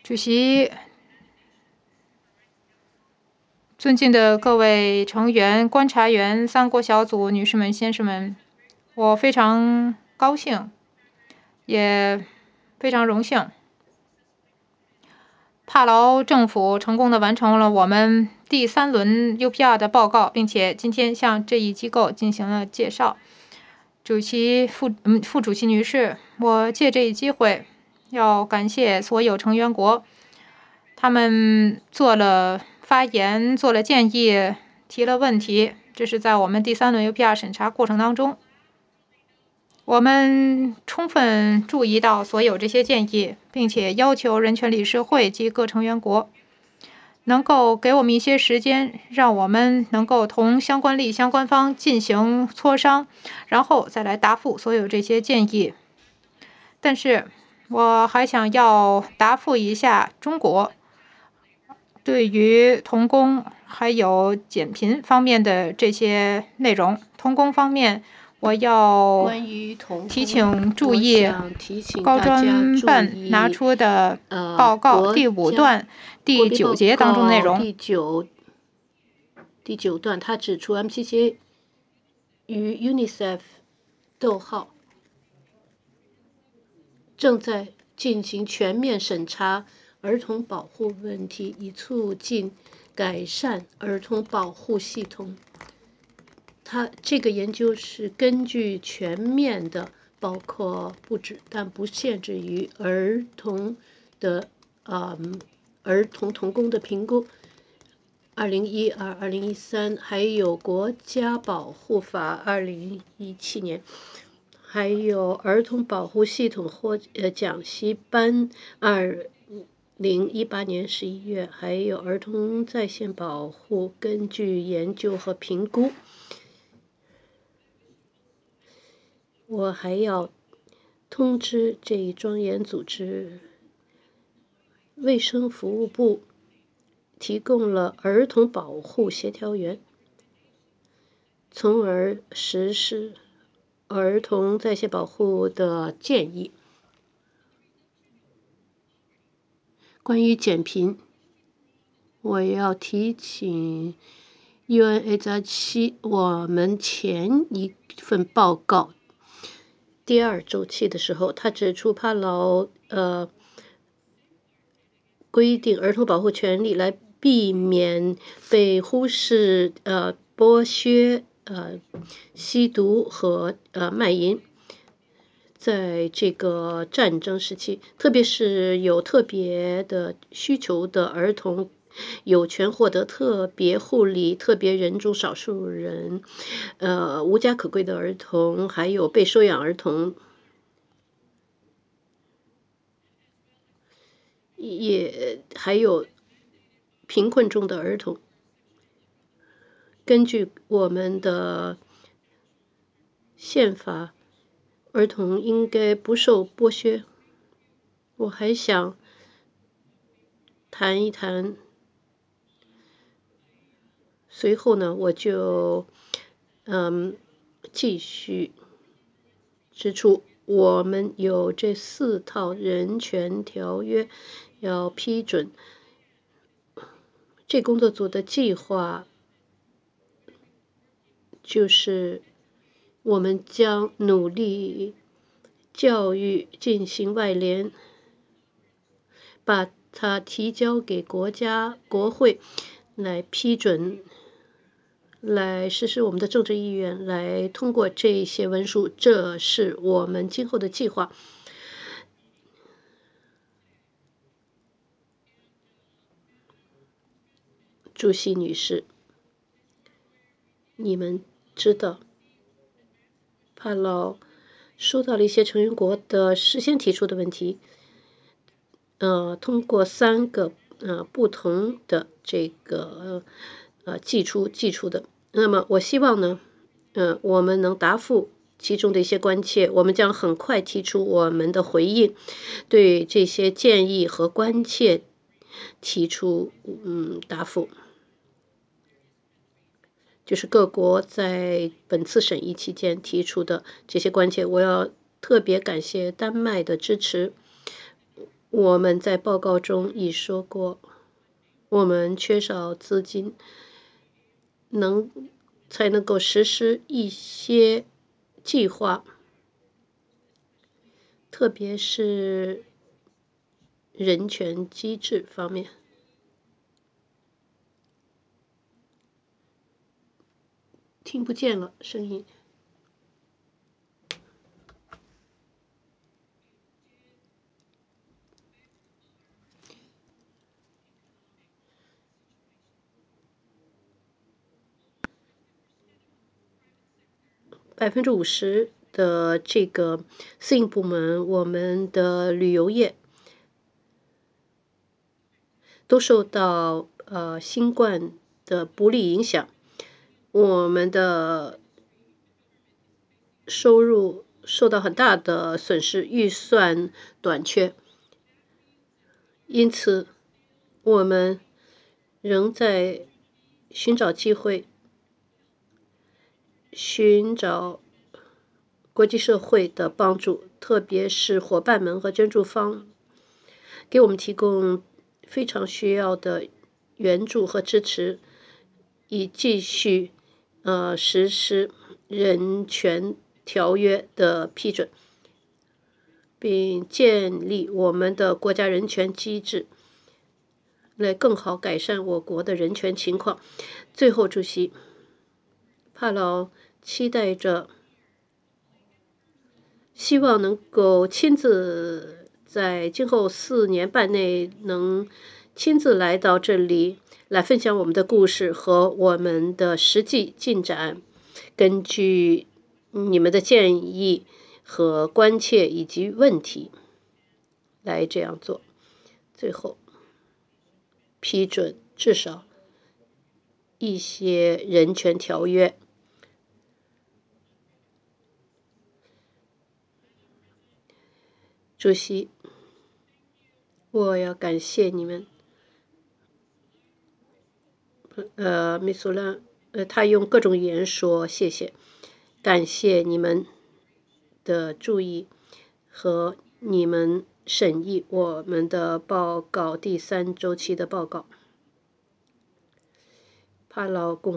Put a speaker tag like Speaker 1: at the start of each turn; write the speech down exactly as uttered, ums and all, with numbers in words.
Speaker 1: 主席，尊敬的各位成员、观察员、三国小组女士们、先生们，我非常高兴，也非常荣幸，帕劳政府成功地完成了我们第三轮 U P R 的报告，并且今天向这一机构进行了介绍。主席、副嗯副主席女士，我借这一机会要感谢所有成员国，他们做了发言，做了建议，提了问题，这是在我们第三轮 U P R 审查过程当中，我们充分注意到所有这些建议，并且要求人权理事会及各成员国能够给我们一些时间，让我们能够同相关利益相关方进行磋商，然后再来答复所有这些建议。但是我还想要答复一下中国对于童工还有减贫方面的这些内容。童工方面，我要提醒注意高专办拿出的报告第五段第九节当中内容。
Speaker 2: 第九第九段，他指出 M C C 与 UNICEF 逗号正在进行全面审查儿童保护问题，以促进改善儿童保护系统。他这个研究是根据全面的，包括不止但不限制于儿童的呃儿童童工的评估。二零一二、二零一三，还有国家保护法二零一七年，还有儿童保护系统或呃讲习班二零一八年十一月，还有儿童在线保护，根据研究和评估。我还要通知这一庄严组织，卫生服务部提供了儿童保护协调员，从而实施儿童在线保护的建议。关于减贫，我要提醒 U N H R 七，我们前一份报告第二周期的时候，他指出帕劳呃规定儿童保护权利来避免被忽视、呃剥削、呃吸毒和呃卖淫。在这个战争时期，特别是有特别的需求的儿童，有权获得特别护理、特别人种少数人、呃无家可归的儿童，还有被收养儿童，也还有贫困中的儿童。根据我们的宪法，儿童应该不受剥削。我还想谈一谈，随后呢，我就嗯继续指出，我们有这四套人权条约要批准。这工作组的计划就是我们将努力教育进行外联，把它提交给国家国会来批准，来实施我们的政治意愿，来通过这些文书。这是我们今后的计划。主席女士，你们知道帕劳收到了一些成员国的事先提出的问题，呃，通过三个呃不同的这个呃寄出寄出的。那么我希望呢，呃，我们能答复其中的一些关切，我们将很快提出我们的回应，对这些建议和关切提出嗯答复。就是各国在本次审议期间提出的这些关切，我要特别感谢丹麦的支持。 我们在报告中已说过，我们缺少资金，能才能够实施一些计划，特别是人权机制方面。听不见了，声音。百分之五十的这个私营部门，我们的旅游业都受到呃新冠的不利影响，我们的收入受到很大的损失，预算短缺，因此我们仍在寻找机会，寻找国际社会的帮助，特别是伙伴们和捐助方给我们提供非常需要的援助和支持，以继续呃实施人权条约的批准，并建立我们的国家人权机制，来更好改善我国的人权情况。最后，主席，帕劳期待着，希望能够亲自在今后四年半内能亲自来到这里，来分享我们的故事和我们的实际进展，根据你们的建议和关切以及问题来这样做。最后，批准至少一些人权条约。主席，我要感谢你们。呃，米苏拉，呃，他用各种语言说谢谢，感谢你们的注意和你们审议我们的报告，第三周期的报告。帕劳共